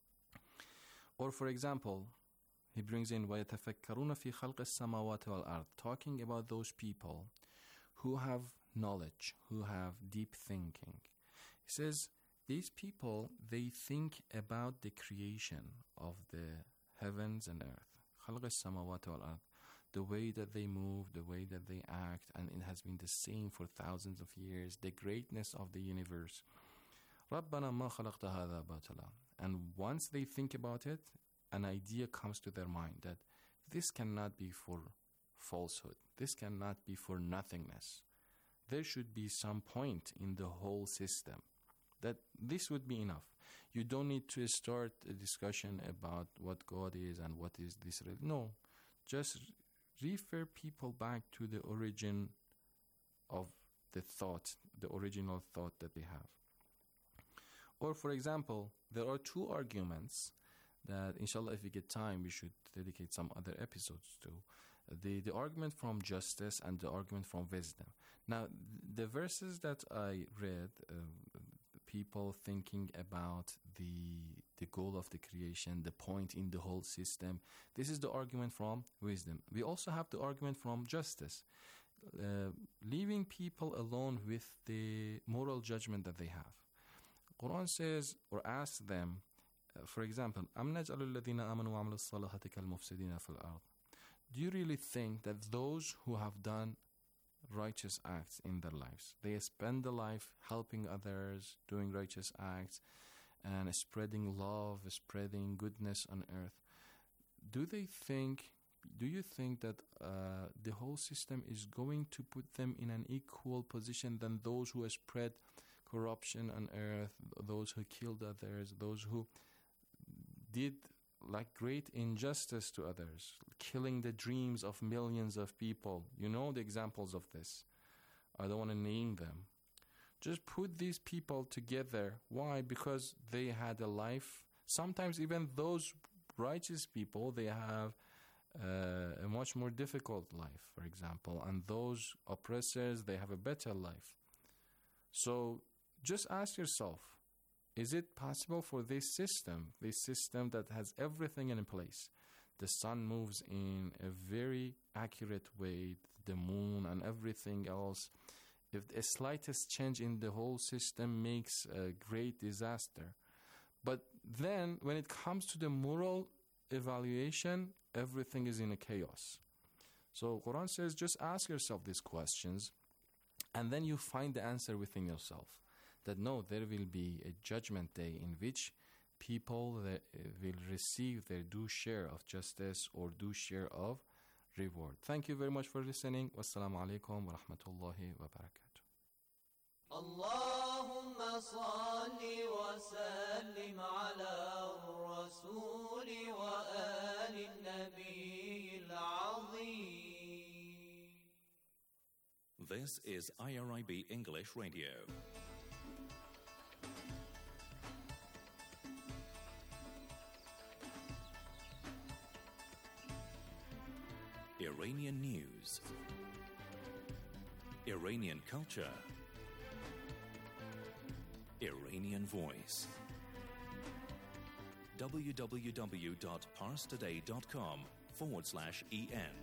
Or for example, he brings in وَيَتَفَكَّرُونَ فِي خَلْقِ السَّمَاوَاتِ وَالْأَرْضِ, talking about those people who have knowledge, who have deep thinking. He says, these people, they think about the creation of the heavens and earth. خَلْقِ السَّمَاوَاتِ وَالْأَرْضِ, the way that they move, the way that they act, and it has been the same for thousands of years, the greatness of the universe. رَبَّنَا مَا خَلَقْتَ هَذَا بَاطِلًا. And once they think about it, an idea comes to their mind that this cannot be for falsehood. This cannot be for nothingness. There should be some point in the whole system. That this would be enough. You don't need to start a discussion about what God is and what is this. No, just refer people back to the origin of the thought, the original thought that they have. Or for example, there are two arguments that inshallah if we get time we should dedicate some other episodes to. The, the argument from justice and the argument from wisdom. Now the verses that I read, uh, people thinking about the the goal of the creation, the point in the whole system. This is the argument from wisdom. We also have the argument from justice, uh, leaving people alone with the moral judgment that they have. Quran says or asks them, uh, for example, أَمْ نَجْعَلُ الَّذِينَ آمَنُوا وَعَمِلُوا الصَّالِحَاتِ كَالْمُفْسِدِينَ فِي الْأَرْضِ. Do you really think that those who have done righteous acts in their lives, they spend the life helping others, doing righteous acts, and spreading love, spreading goodness on earth, do they think, do you think that uh, the whole system is going to put them in an equal position than those who spread corruption on earth, those who killed others, those who did like great injustice to others, killing the dreams of millions of people? You know the examples of this. I don't want to name them. Just put these people together. Why? Because they had a life. Sometimes even those righteous people, they have uh, a much more difficult life, for example. And those oppressors, they have a better life. So just ask yourself, is it possible for this system, this system that has everything in place, the sun moves in a very accurate way, the moon and everything else, if the slightest change in the whole system makes a great disaster? But then when it comes to the moral evaluation, everything is in a chaos. So Quran says, just ask yourself these questions, and then you find the answer within yourself. That no, there will be a judgment day in which people that will receive their due share of justice or due share of reward. Thank you very much for listening. Wassalamu alaikum wa rahmatullahi wa barakatuh. اللهم صل وسلم على الرسول وآل النبي العظيم. This is I R I B English Radio. Iranian news, Iranian culture, Iranian voice. www.parstoday.com forward slash EN.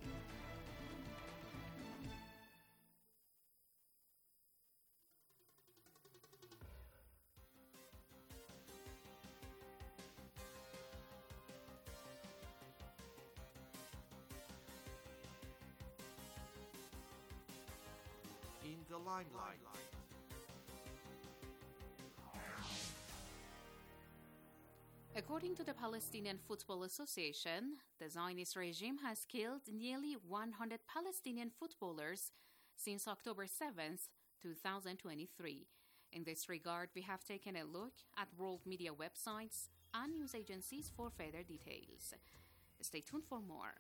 In the limelight. According to the Palestinian Football Association, the Zionist regime has killed nearly one hundred Palestinian footballers since October seventh, twenty twenty-three. In this regard, we have taken a look at world media websites and news agencies for further details. Stay tuned for more.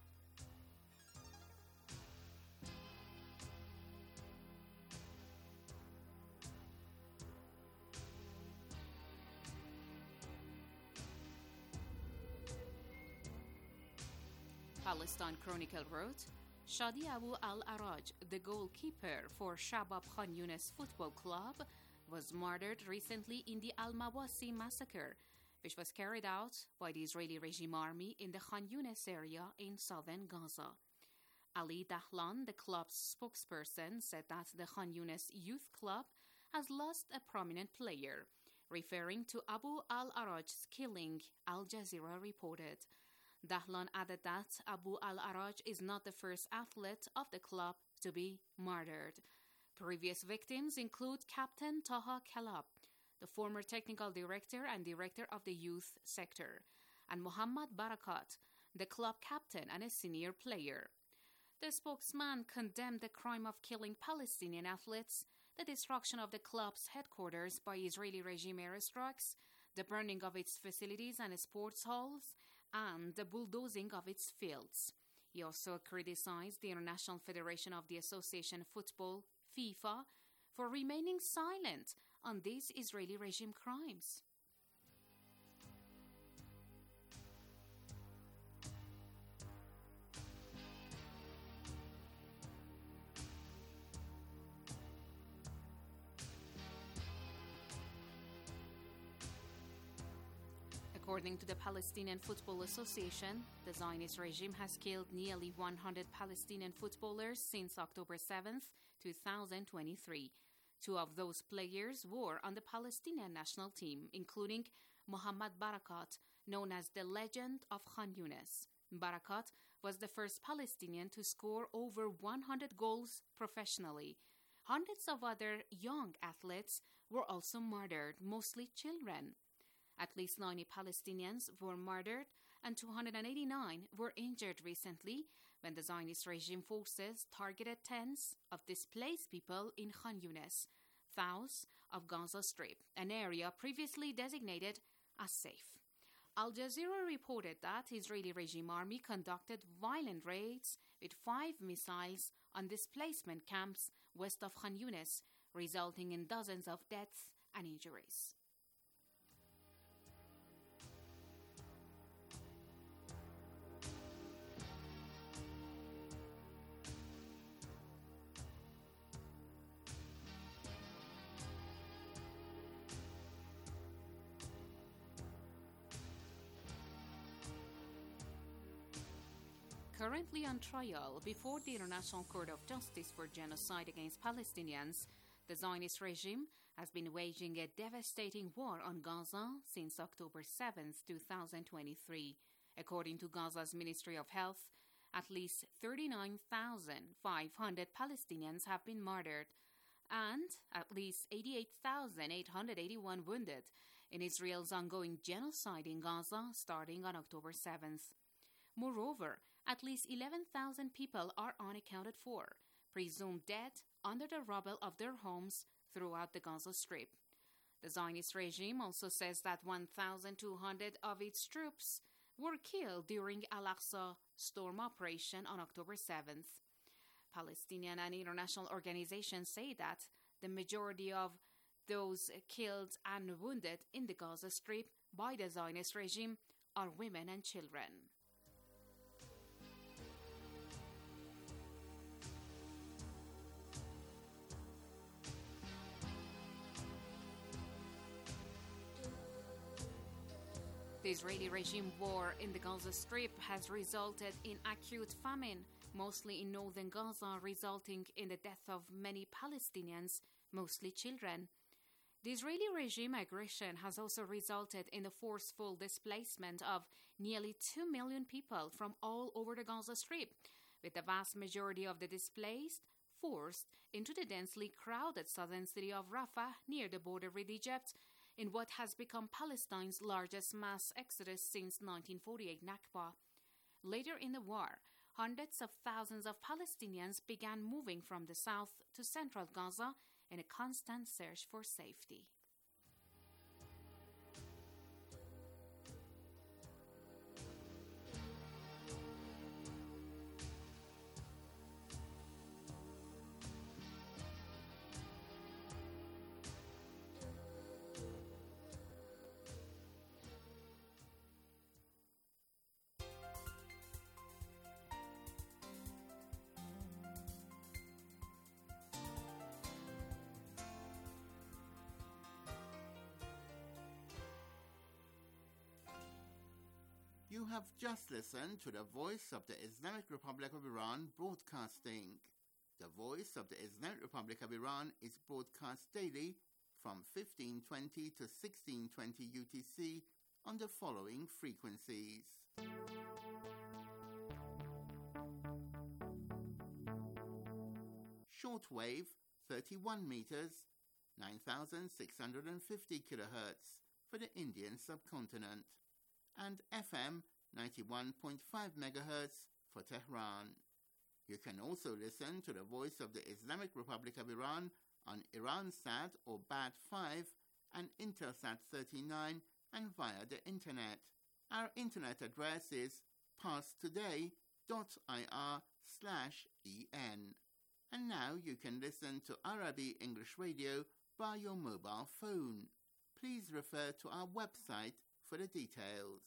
Palestine Chronicle wrote, Shadi Abu al-Araj, the goalkeeper for Shabab Khan Yunis Football Club, was murdered recently in the Al-Mawasi massacre, which was carried out by the Israeli regime army in the Khan Yunis area in southern Gaza. Ali Dahlan, the club's spokesperson, said that the Khan Yunis Youth Club has lost a prominent player. Referring to Abu al-Araj's killing, Al Jazeera reported. Dahlan added that Abu al-Araj is not the first athlete of the club to be murdered. Previous victims include Captain Taha Kalab, the former technical director and director of the youth sector, and Muhammad Barakat, the club captain and a senior player. The spokesman condemned the crime of killing Palestinian athletes, the destruction of the club's headquarters by Israeli regime airstrikes, the burning of its facilities and sports halls, and the bulldozing of its fields. He also criticized the International Federation of the Association Football, FIFA, for remaining silent on these Israeli regime crimes. According to the Palestinian Football Association, the Zionist regime has killed nearly one hundred Palestinian footballers since October seventh, two thousand twenty-three. Two of those players were on the Palestinian national team, including Mohammad Barakat, known as the Legend of Khan Yunis. Barakat was the first Palestinian to score over one hundred goals professionally. Hundreds of other young athletes were also murdered, mostly children. At least ninety Palestinians were murdered and two hundred eighty-nine were injured recently when the Zionist regime forces targeted tens of displaced people in Khan Yunis, south of Gaza Strip, an area previously designated as safe. Al Jazeera reported that Israeli regime army conducted violent raids with five missiles on displacement camps west of Khan Yunis, resulting in dozens of deaths and injuries. Currently on trial before the International Court of Justice for Genocide against Palestinians, the Zionist regime has been waging a devastating war on Gaza since October seventh, two thousand twenty-three. According to Gaza's Ministry of Health, at least thirty-nine thousand five hundred Palestinians have been murdered and at least eighty-eight thousand eight hundred eighty-one wounded in Israel's ongoing genocide in Gaza starting on October seventh. Moreover, at least eleven thousand people are unaccounted for, presumed dead under the rubble of their homes throughout the Gaza Strip. The Zionist regime also says that one thousand two hundred of its troops were killed during Al-Aqsa storm operation on October seventh. Palestinian and international organizations say that the majority of those killed and wounded in the Gaza Strip by the Zionist regime are women and children. The Israeli regime war in the Gaza Strip has resulted in acute famine, mostly in northern Gaza, resulting in the death of many Palestinians, mostly children. The Israeli regime aggression has also resulted in the forceful displacement of nearly two million people from all over the Gaza Strip, with the vast majority of the displaced forced into the densely crowded southern city of Rafah near the border with Egypt, in what has become Palestine's largest mass exodus since nineteen forty-eight Nakba. Later in the war, hundreds of thousands of Palestinians began moving from the south to central Gaza in a constant search for safety. You have just listened to the Voice of the Islamic Republic of Iran broadcasting. The Voice of the Islamic Republic of Iran is broadcast daily from fifteen twenty to sixteen twenty U T C on the following frequencies. Shortwave thirty-one meters, nine thousand six hundred fifty kilohertz for the Indian subcontinent, and F M ninety-one point five megahertz for Tehran. You can also listen to the Voice of the Islamic Republic of Iran on Iransat or B A T five and Intelsat thirty-nine and via the Internet. Our Internet address is parstoday dot I R slash E N. And now you can listen to Arabic English Radio by your mobile phone. Please refer to our website for the details.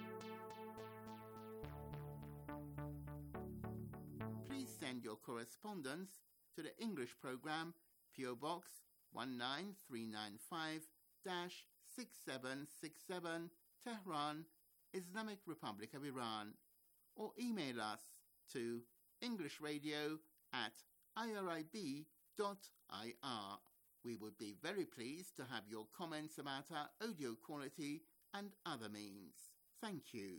Please send your correspondence to the English program, P O Box one nine three nine five, six seven six seven, Tehran, Islamic Republic of Iran, or email us to englishradio at irib dot I R. We would be very pleased to have your comments about our audio quality and other means. Thank you.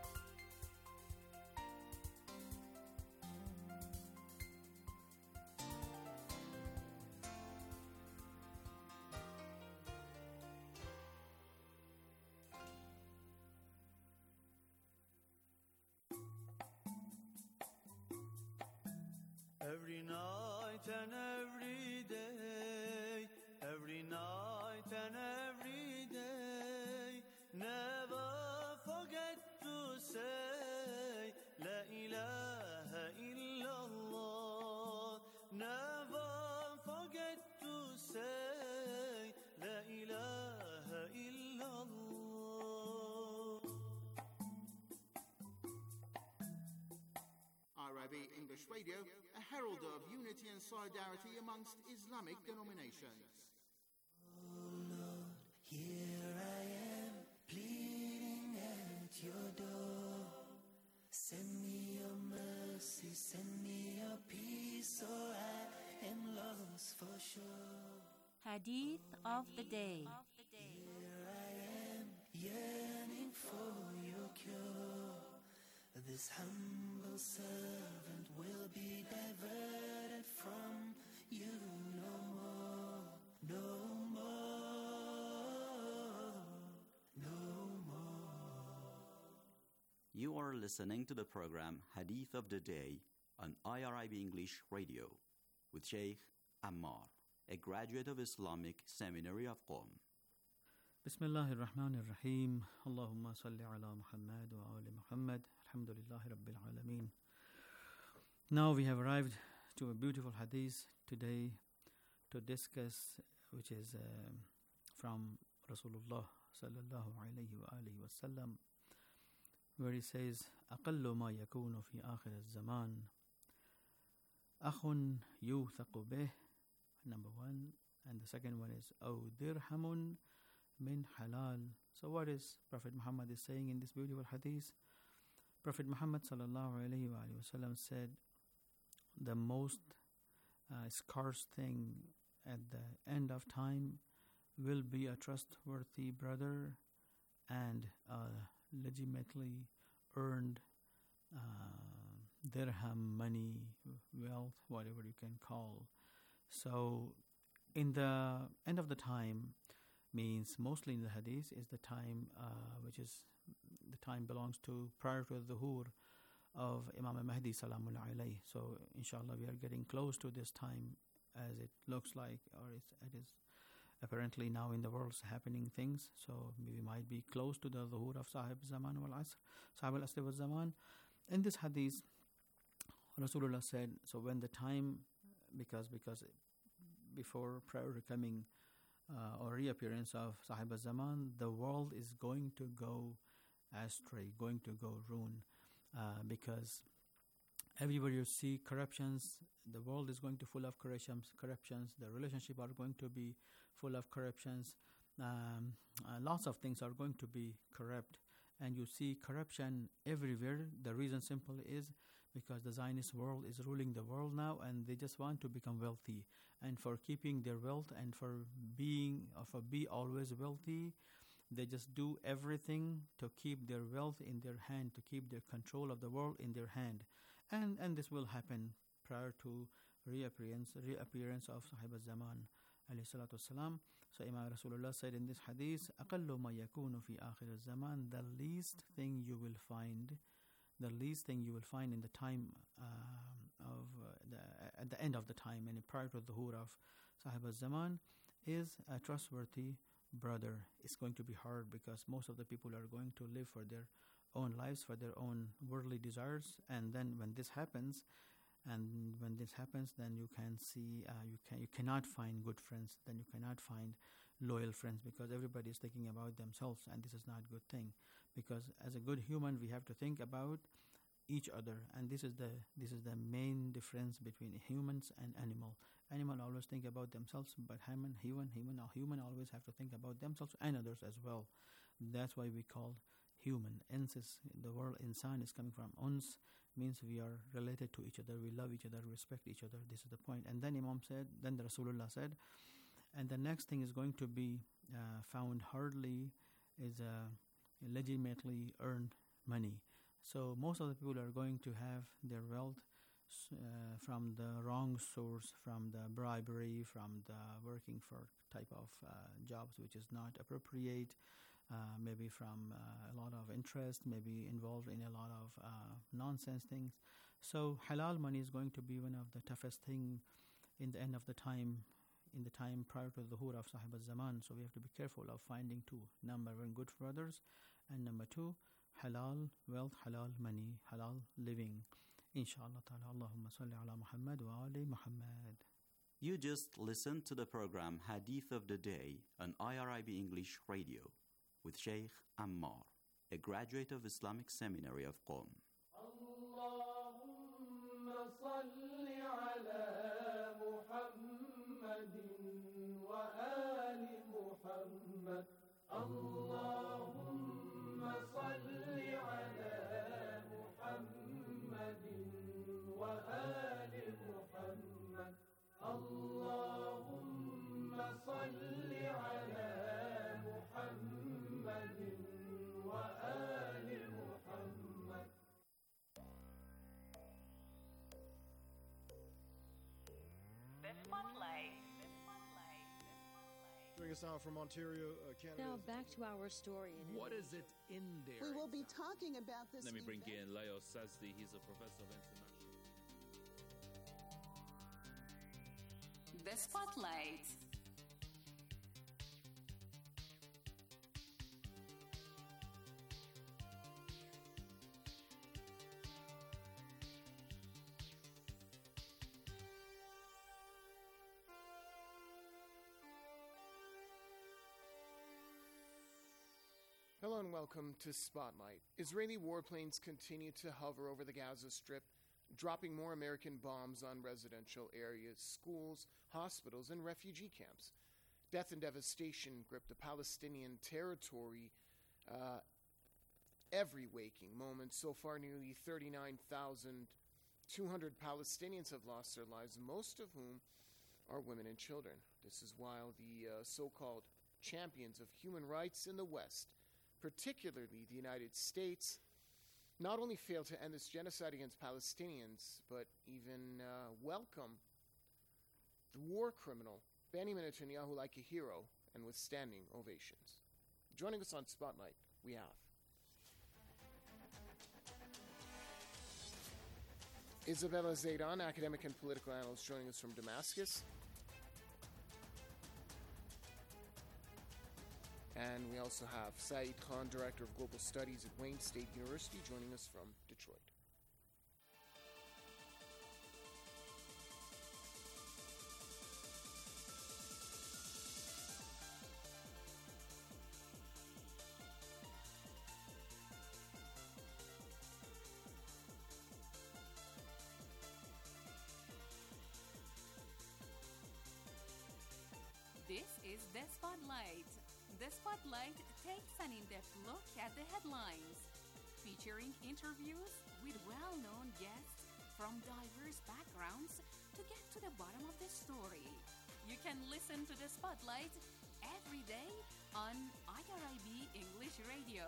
Every night and every day, every night and every day, never forget to say La ilaha illallah. Never forget to say La ilaha illallah. R I B English Radio, a herald of unity and solidarity amongst Islamic denominations. Here I am, pleading at your door. Send me your mercy, send me your peace, or I am lost for sure. Hadith of the day. Here I am, yearning for your cure. This humble servant will be diverted from you no more, no more, no more. You are listening to the program Hadith of the Day on I R I B English Radio with Sheikh Ammar, a graduate of Islamic Seminary of Qom. Bismillahir Rahmanir Rahim. Allahumma salli ala Muhammad wa ali Muhammad. Alhamdulillahi Rabbil Alameen. Now we have arrived to a beautiful hadith today to discuss, which is uh, from Rasulullah sallallahu alayhi wa alihi wa sallam, where he says, أقل ما يكون في آخر الزمان أخ يوثق به, number one, and the second one is أو درهم من حلال. So what is Prophet Muhammad is saying in this beautiful hadith? Prophet Muhammad sallallahu alayhi wa sallam said, the most uh, scarce thing at the end of time will be a trustworthy brother and uh, legitimately earned uh, dirham, money, wealth, whatever you can call. So in the end of the time means mostly in the hadith is the time uh, which is the time belongs to prior to the dhuhr of Imam al-Mahdi salamullah alayhi. So inshallah we are getting close to this time as it looks like, or it's, it is apparently now in the world happening things. So we might be close to the dhuhr of Sahib Zaman wal Asr, Sahib al-Asr wal Zaman. In this hadith, Rasulullah said, so when the time, because because before prior to coming uh, or reappearance of Sahib al-Zaman, the world is going to go astray, going to go ruin, uh, because everywhere you see corruptions, the world is going to full of corruptions, corruptions, the relationships are going to be full of corruptions, um, uh, lots of things are going to be corrupt, and you see corruption everywhere. The reason simple is because the Zionist world is ruling the world now, and they just want to become wealthy, and for keeping their wealth and for being, or for be always wealthy, they just do everything to keep their wealth in their hand, to keep their control of the world in their hand. And and this will happen prior to reappearance reappearance of Sahib al-Zaman alayhi salatu wassalam. So Imam Rasulullah said in this hadith, أَقَلُّ مَا يَكُونُ فِي آخِرِ الزَّمَانِ, the least thing you will find, the least thing you will find in the time uh, of uh, the, at the end of the time and prior to the dhuhr of Sahib al-Zaman is a trustworthy brother. It's going to be hard because most of the people are going to live for their own lives, for their own worldly desires, and then when this happens, and when this happens, then you can see uh, you can you cannot find good friends. Then you cannot find loyal friends because everybody is thinking about themselves, and this is not a good thing. Because as a good human, we have to think about each other, and this is the this is the main difference between humans and animal. Animal always think about themselves, but human human human human always have to think about themselves and others as well. That's why we call human. Ins is the word insan is coming from uns, means we are related to each other, we love each other, respect each other. This is the point. And then Imam said, then the Rasulullah said, and the next thing is going to be uh, found hardly is uh, legitimately earned money. So most of the people are going to have their wealth uh, from the wrong source, from the bribery, from the working for type of uh, jobs which is not appropriate, uh, maybe from uh, a lot of interest, maybe involved in a lot of uh, nonsense things. So halal money is going to be one of the toughest thing in the end of the time, in the time prior to the zuhur of Sahib al-Zaman. So we have to be careful of finding two. Number one, good for others, and number two, halal wealth, halal money, halal living. Inshallah ta'ala. Allahumma salli ala Muhammad wa ali Muhammad. You just listened to the program Hadith of the Day on I R I B English Radio with Sheikh Ammar, a graduate of Islamic Seminary of Qom. Allahumma salli ala Muhammadin wa ali Muhammad. Allahumma salli ala Muhammadin wa ali Muhammad. Allahumma salli ala Muhammadin wa ali Muhammad. The Spotlight. Joining us now from Ontario, uh, Canada. Now back to our story. What is it in there? We will be talking about this. Let me bring event. in Leo Sazdi. He's a professor of international. The Spotlight. Hello and welcome to Spotlight. Israeli warplanes continue to hover over the Gaza Strip, dropping more American bombs on residential areas, schools, hospitals, and refugee camps. Death and devastation grip the Palestinian territory uh, every waking moment. So far, nearly thirty-nine thousand two hundred Palestinians have lost their lives, most of whom are women and children. This is while the uh, so-called champions of human rights in the West, particularly the United States, not only failed to end this genocide against Palestinians, but even uh, welcome the war criminal Benjamin Netanyahu like a hero and with standing ovations. Joining us on Spotlight, we have Isabella Zaidan, academic and political analyst, joining us from Damascus. And we also have Saeed Khan, Director of Global Studies at Wayne State University, joining us from Detroit. This is The Spotlight. The Spotlight takes an in-depth look at the headlines, featuring interviews with well-known guests from diverse backgrounds to get to the bottom of the story. You can listen to The Spotlight every day on I R I B English Radio.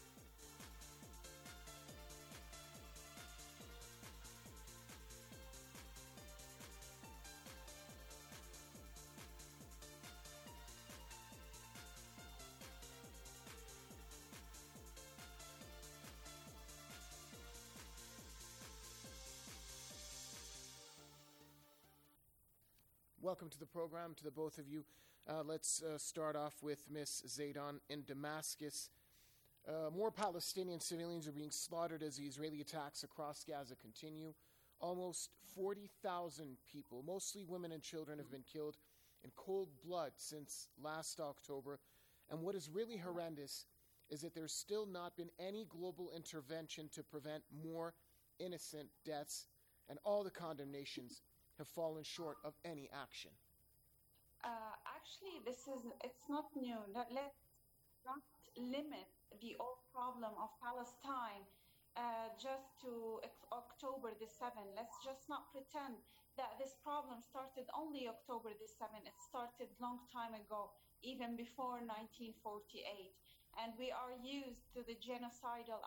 Welcome to the program, to the both of you. Uh, let's uh, start off with Miss Zaidan in Damascus. Uh, more Palestinian civilians are being slaughtered as the Israeli attacks across Gaza continue. Almost forty thousand people, mostly women and children, have been killed in cold blood since last October. And what is really horrendous is that there's still not been any global intervention to prevent more innocent deaths, and all the condemnations have fallen short of any action. Uh, actually, this is, it's not new. Let, let's not limit the old problem of Palestine uh, just to ex- October the seventh. Let's just not pretend that this problem started only October the seventh. It started long time ago, even before nineteen forty-eight. And we are used to the genocidal